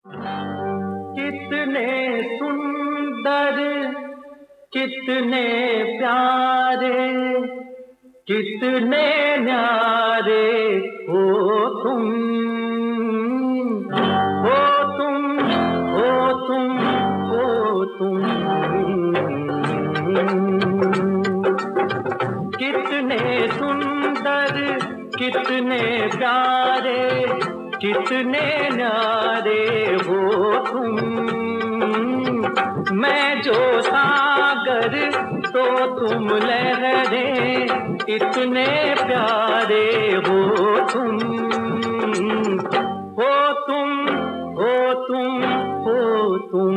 कितने सुंदर, कितने प्यारे, कितने न्यारे हो तुम, हो तुम, हो तुम, हो तुम। कितने सुंदर, कितने प्यारे, कितने न्यारे हो तुम। मैं जो सागर तो तुम लहरें, इतने प्यारे हो तुम, हो तुम, हो तुम, हो तुम।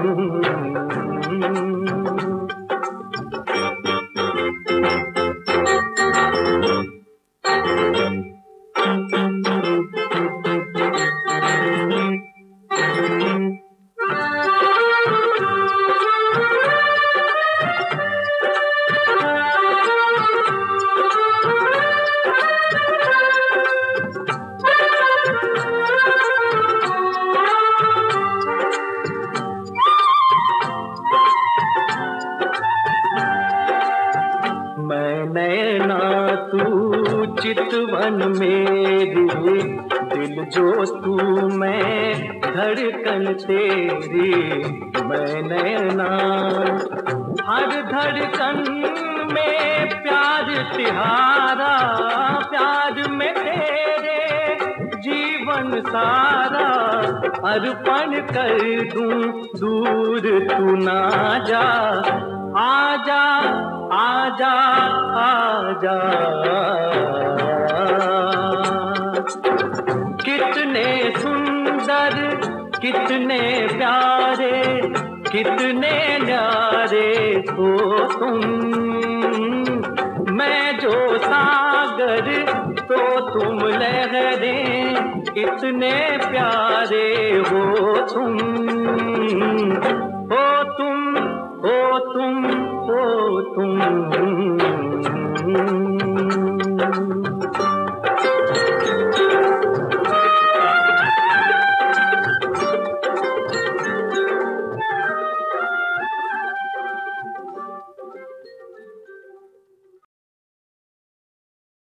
मैं नैना तू चितवन मेरी, दिल जो तू मैं धड़कन तेरी। मैं नैना हर धड़कन में प्यार तिहारा, प्यार में तेरे जीवन सारा अर्पण कर दूं, दूर तू ना जा। आजा, आजा, आजा। कितने सुंदर, कितने प्यारे, कितने न्यारे हो तुम। मैं जो सागर तो तुम लहरें, इतने प्यारे हो तुम, हो तुम, हो तुम, हो तुम।